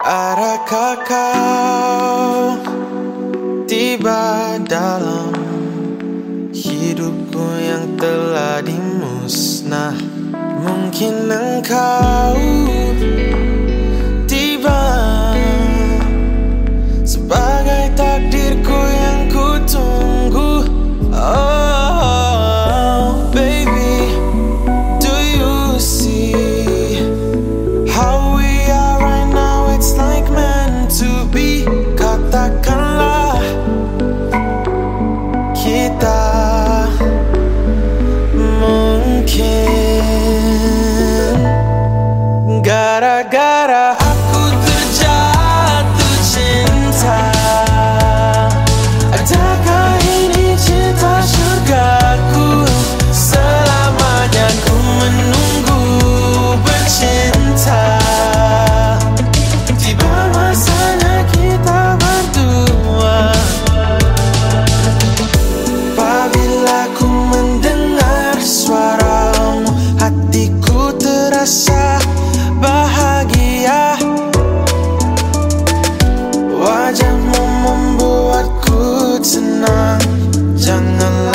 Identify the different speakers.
Speaker 1: Adakah kau tiba dalam hidupku yang telah dimusnah? Mungkin engkau tiba sebagai takdirku yang kutunggu. Oh baby, do you see how we are right now? It's like meant to be. Katakanlah kita mungkin gara-gara aku terjatuh cinta. Adakah ini cinta surgaku? Selamanya ku menunggu bercinta. Tiba masanya kita berdua. Apabila ku mendengar suaramu, hatiku terasa bahagia. Wajahmu membuatku tenang. Janganlah